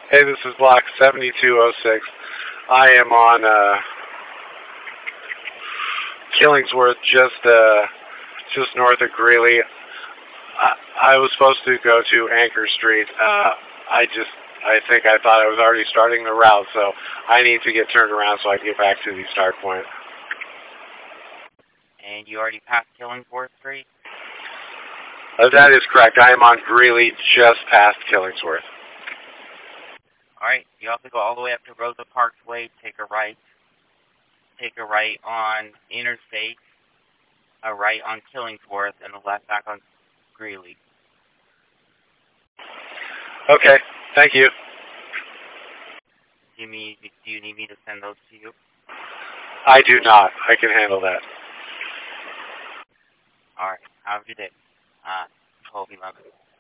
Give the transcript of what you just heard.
Hey, this is Block 7206. I am on Killingsworth, just north of Greeley. I was supposed to go to Anchor Street. I think I thought I was already starting the route, so I need to get turned around so I can get back to the start point. And you already passed Killingsworth Street? That is correct. I am on Greeley, just past Killingsworth. Alright, you have to go all the way up to Rosa Parks Way, take a right on Interstate, a right on Killingsworth, and a left back on Greeley. Okay, thank you. Do you need me to send those to you? I do not. I can handle that. Alright, have a good day. Hope you love it.